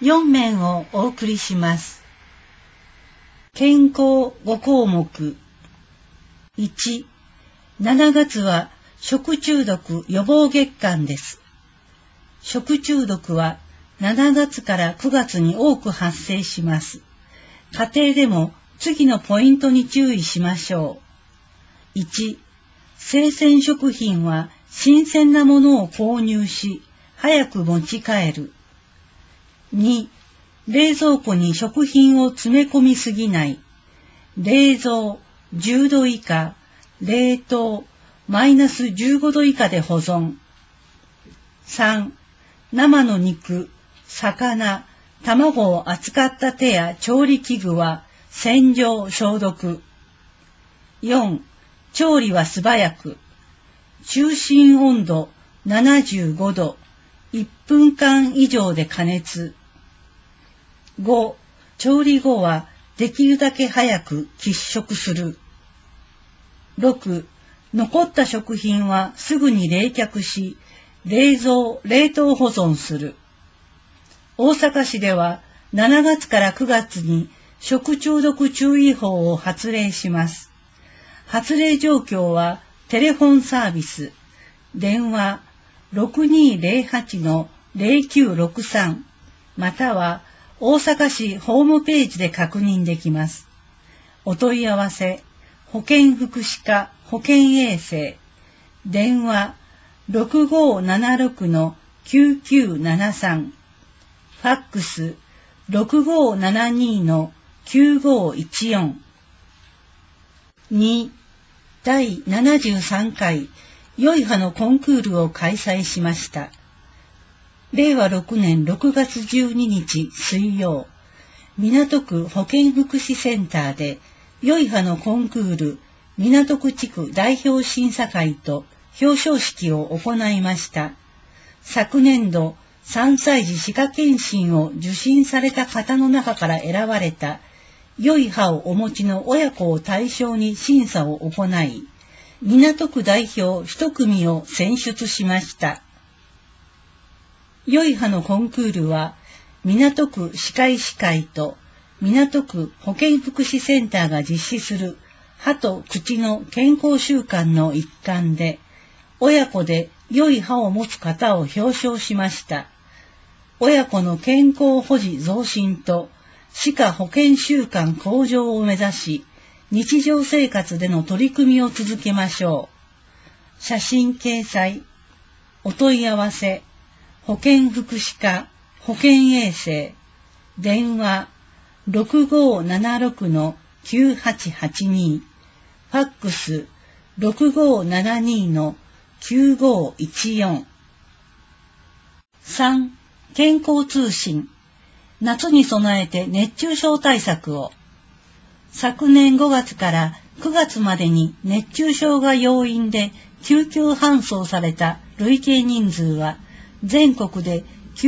4面をお送りします。健康5項目。1、7月は食中毒予防月間です。食中毒は7月から9月に多く発生します。家庭でも次のポイントに注意しましょう。1、生鮮食品は新鮮なものを購入し、早く持ち帰る。2、冷蔵庫に食品を詰め込みすぎない。冷蔵10度以下、冷凍マイナス15度以下で保存。3、生の肉、魚、卵を扱った手や調理器具は洗浄消毒。4、調理は素早く。中心温度75度、1分間以上で加熱。5、調理後はできるだけ早く喫食する。6、残った食品はすぐに冷却し、冷蔵・冷凍保存する。大阪市では7月から9月に食中毒注意報を発令します。発令状況はテレフォンサービス、電話 6208-0963 または大阪市ホームページで確認できます。お問い合わせ、保健福祉課保健衛生、電話 6576-9973、ファックス 6572-9514。2、第73回良い歯のコンクールを開催しました。令和6年6月12日水曜、港区保健福祉センターで良い歯のコンクール港区地区代表審査会と表彰式を行いました。昨年度3歳児歯科検診を受診された方の中から選ばれた良い歯をお持ちの親子を対象に審査を行い、港区代表1組を選出しました。良い歯のコンクールは港区歯科医師会と港区保健福祉センターが実施する歯と口の健康習慣の一環で、親子で良い歯を持つ方を表彰しました。親子の健康保持増進と歯科保健習慣向上を目指し、日常生活での取り組みを続けましょう。写真掲載。お問い合わせ、保健福祉課保健衛生、電話 6576-9882、ファックス 6572-9514。3、健康通信。夏に備えて熱中症対策を。昨年5月から9月までに熱中症が要因で救急搬送された累計人数は全国で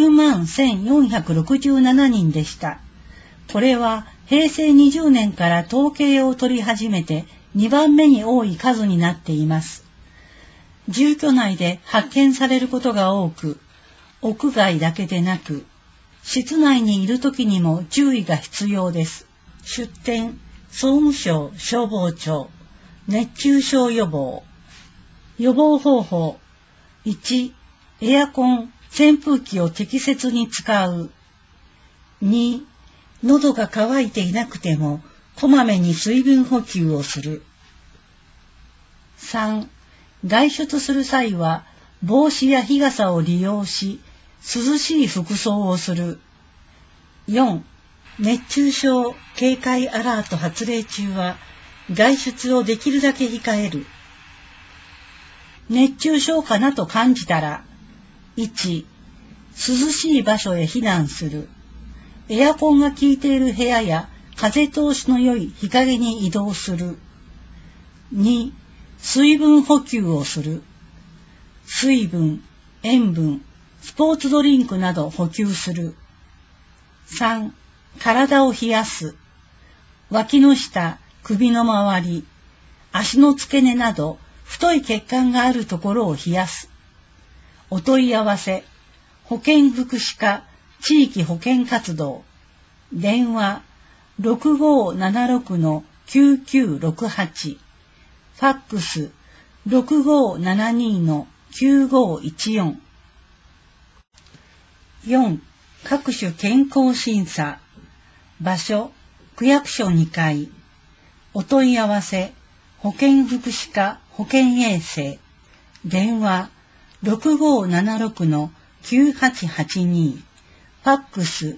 91,467人でした。これは平成20年から統計を取り始めて2番目に多い数になっています。住居内で発見されることが多く、屋外だけでなく、室内にいる時にも注意が必要です。出典、総務省消防庁、熱中症予防。予防方法。1、エアコン、扇風機を適切に使う。2、喉が渇いていなくても、こまめに水分補給をする。3、外出する際は、帽子や日傘を利用し、涼しい服装をする。4、熱中症警戒アラート発令中は、外出をできるだけ控える。熱中症かなと感じたら、1、涼しい場所へ避難する。エアコンが効いている部屋や風通しの良い日陰に移動する。2、水分補給をする。水分、塩分、スポーツドリンクなど補給する。3、体を冷やす。脇の下、首の周り、足の付け根など太い血管があるところを冷やす。お問い合わせ、保健福祉課地域保健活動、電話 6576-9968、ファックス 6572-9514。4. 各種健康審査、場所、区役所2階、お問い合わせ、保健福祉課保健衛生、電話 6576-9882、ファックス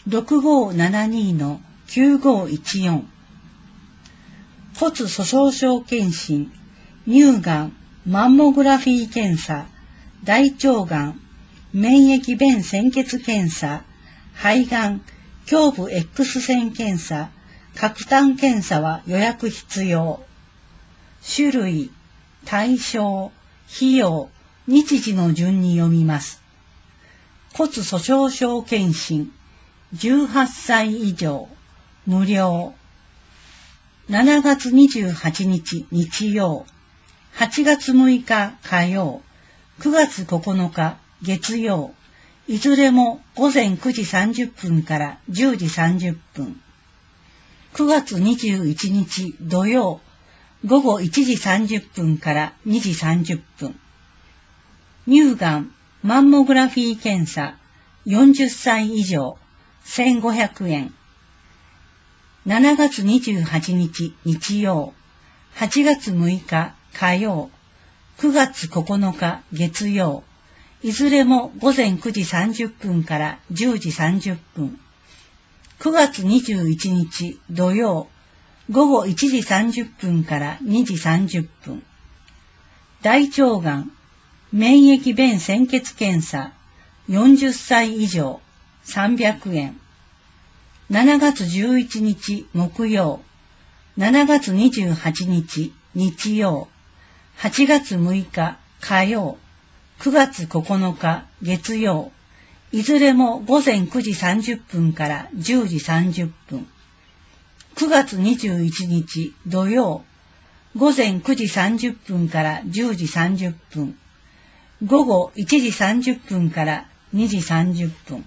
6572-9514。骨粗鬆症検診、乳がん、マンモグラフィー検査、大腸がん、免疫弁潜血検査、肺がん、胸部 X 線検査、核炭検査は予約必要。種類、対象、費用、日時の順に読みます。骨粗鬆症検診、18歳以上、無料。7月28日日曜、8月6日火曜、9月9日月曜、いずれも午前9時30分から10時30分。9月21日土曜、午後1時30分から2時30分。乳がん、マンモグラフィー検査、40歳以上、1500円。7月28日日曜、8月6日火曜、9月9日月曜、いずれも午前9時30分から10時30分。9月21日土曜、午後1時30分から2時30分。大腸がん、免疫弁潜血検査、40歳以上、300円。7月11日木曜、7月28日日曜、8月6日火曜、9月9日月曜、いずれも午前9時30分から10時30分。9月21日土曜、午前9時30分から10時30分。午後1時30分から2時30分。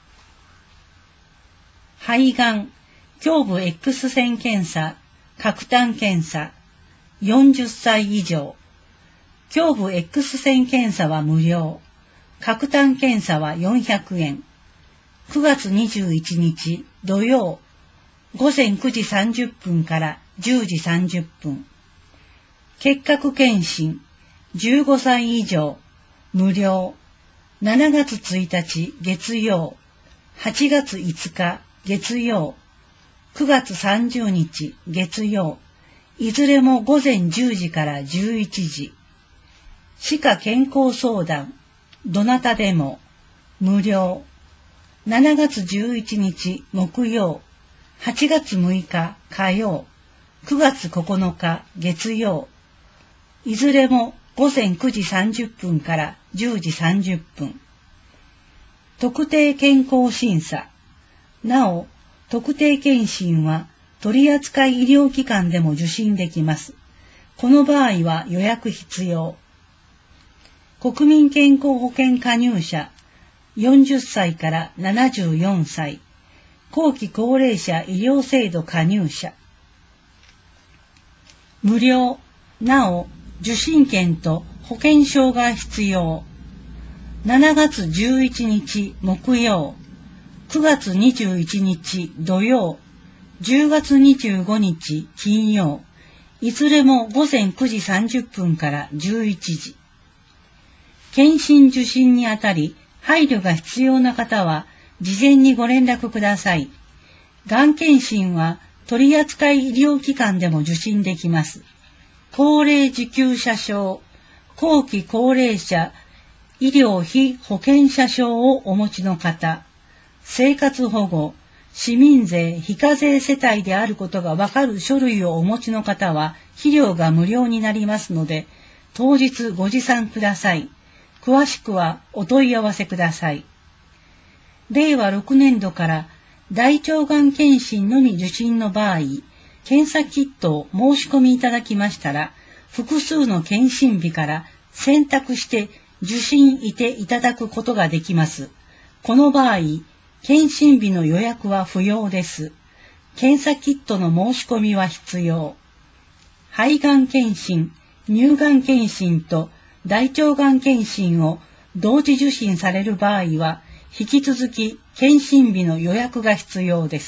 肺がん、胸部 X 線検査、核炭検査、40歳以上。胸部 X 線検査は無料。核炭検査は400円。9月21日土曜、午前9時30分から10時30分。結核検診、15歳以上、無料。7月1日月曜、8月5日月曜、9月30日月曜、いずれも午前10時から11時。歯科健康相談、どなたでも、無料。7月11日木曜、8月6日火曜、9月9日月曜、いずれも午前9時30分から10時30分。特定健康審査。なお、特定健診は取扱医療機関でも受診できます。この場合は予約必要。国民健康保険加入者、40歳から74歳、後期高齢者医療制度加入者。無料。なお、受診券と保険証が必要。7月11日木曜、9月21日土曜、10月25日金曜、いずれも午前9時30分から11時。検診受診にあたり配慮が必要な方は事前にご連絡ください。がん検診は取扱医療機関でも受診できます。高齢受給者証、後期高齢者医療費保険者証をお持ちの方、生活保護、市民税非課税世帯であることがわかる書類をお持ちの方は費用が無料になりますので、当日ご持参ください。詳しくはお問い合わせください。令和6年度から大腸がん検診のみ受診の場合、検査キットを申し込みいただきましたら、複数の検診日から選択して受診いていただくことができます。この場合、 検診日の予約は不要です。検査キットの申し込みは必要。肺がん検診、乳がん検診と大腸がん検診を同時受診される場合は、引き続き検診日の予約が必要です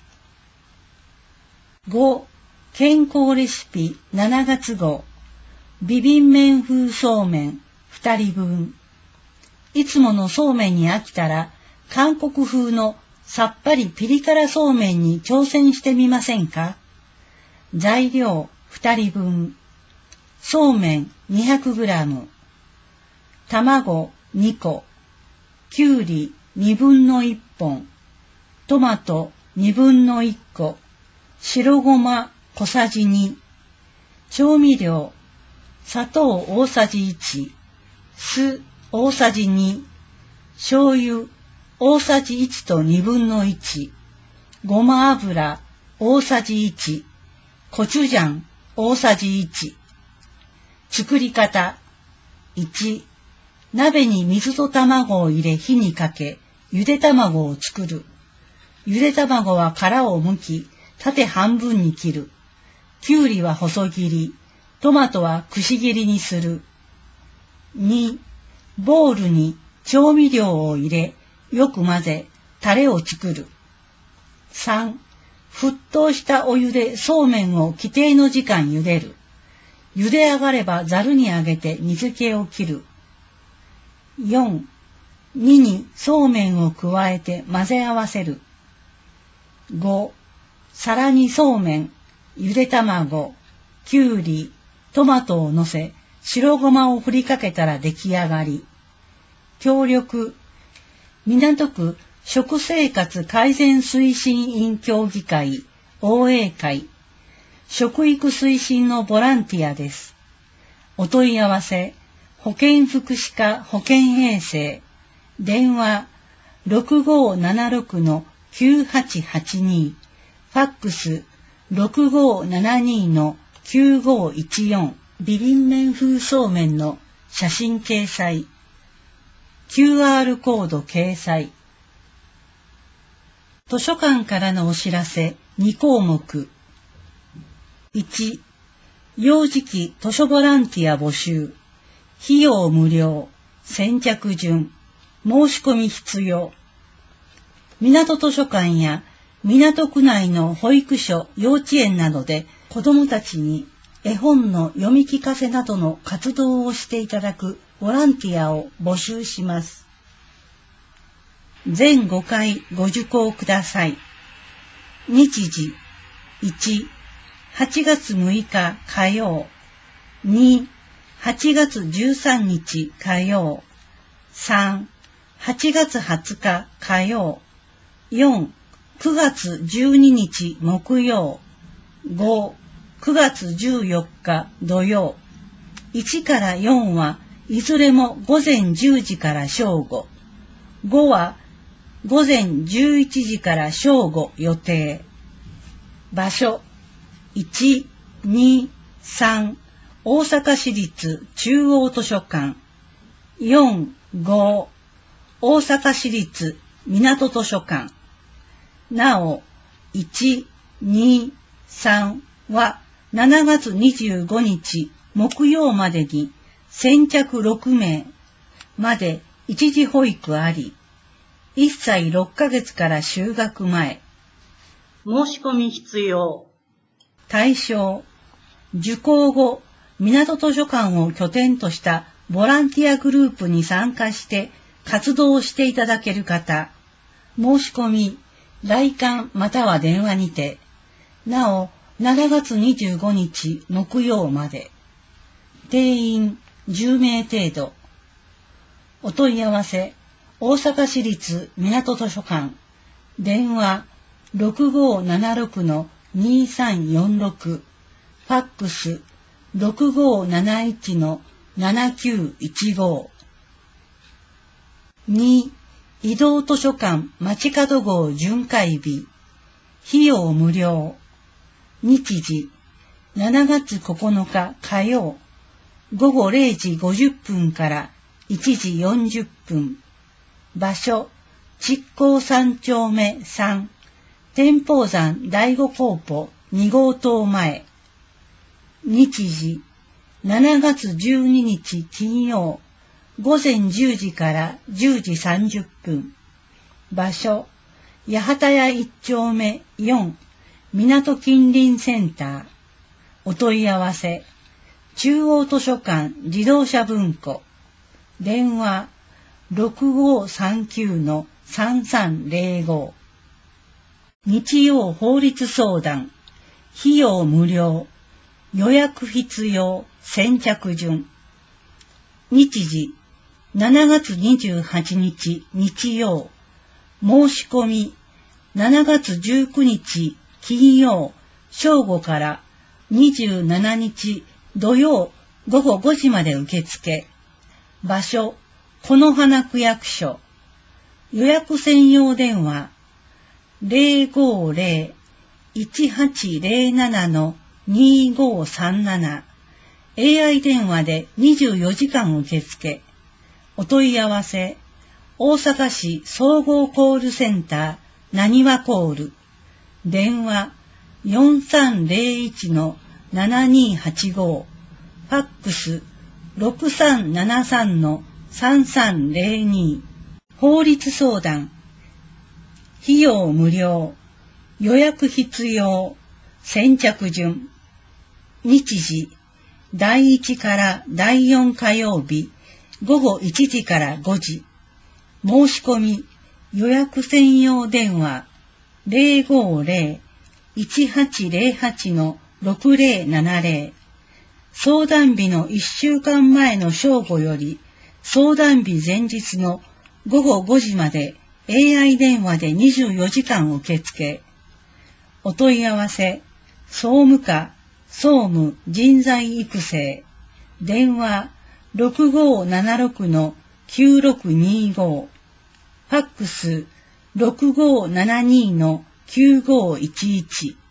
。5. 健康レシピ7月号。ビビン麺風そうめん2人分。いつものそうめんに飽きたら、韓国風のさっぱりピリ辛そうめんに挑戦してみませんか？材料2人分。そうめん 200g。卵2個。きゅうり2分の1本。トマト2分の1個。白ごま小さじ2。調味料。砂糖大さじ1。酢大さじ2。醤油大さじ1と2分の1。ごま油大さじ1。コチュジャン大さじ1。作り方。1、鍋に水と卵を入れ火にかけ、ゆで卵を作る。ゆで卵は殻を剥き、縦半分に切る。きゅうりは細切り、トマトはくし切りにする。2、ボウルに調味料を入れ、よく混ぜ、タレを作る。3、沸騰したお湯でそうめんを規定の時間茹でる。茹で上がればざるにあげて水気を切る。4、2にそうめんを加えて混ぜ合わせる。5、皿にそうめん、ゆで卵、きゅうり、トマトをのせ、白ごまを振りかけたら出来上がり。協力、港区食生活改善推進員協議会 OA 会、食育推進のボランティアです。お問い合わせ、保健福祉課保健衛生、電話 6576-9882、ファックス 6572-9514、ビビン麺風そうめんの写真掲載、QR コード掲載。図書館からのお知らせ2項目。1、幼児期図書ボランティア募集。費用無料。先着順。申し込み必要。港図書館や港区内の保育所、幼稚園などで子どもたちに絵本の読み聞かせなどの活動をしていただくボランティアを募集します。全5回ご受講ください。日時1、8月6日火曜。2、8月13日火曜。3、8月20日火曜。4、9月12日木曜。5、9月14日土曜。1から4はいずれも午前10時から正午。5は午前11時から正午予定。場所1、2、3、大阪市立中央図書館。4、5、大阪市立港図書館。なお、1、2、3は7月25日木曜までに先着6名まで一時保育あり、1歳6ヶ月から就学前。申し込み必要。対象、受講後、港図書館を拠点としたボランティアグループに参加して活動していただける方。申し込み、来館または電話にて。なお、7月25日木曜まで。定員10名程度。お問い合わせ、大阪市立港図書館。電話6576-2346。ファックス6571-7915。2、移動図書館街角号巡回日。費用無料。日時、7月9日火曜。午後0時50分から1時40分。場所、 築港3丁目3、天保山第五コーポ2号棟前。日時、7月12日金曜、午前10時から10時30分。場所、八幡屋1丁目4、港近隣センター。お問い合わせ、中央図書館自動車文庫。電話、6539-3305。日曜法律相談。費用無料。予約必要。先着順。日時、7月28日日曜。申し込み、7月19日金曜正午から27日土曜午後5時まで受付。場所、此花区役所。予約専用電話、050-1807-2537。AI 電話で24時間受付。お問い合わせ、大阪市総合コールセンター、なにわコール。電話、4301-7285。ファックス、6373-3302。法律相談。費用無料。予約必要。先着順。日時、第1から第4火曜日、午後1時から5時。申し込み、予約専用電話、050-1808-6070。相談日の1週間前の正午より、相談日前日の午後5時まで AI 電話で24時間受付。お問い合わせ、総務課、総務人材育成。電話、6576-9625。ファックス、6572-9511。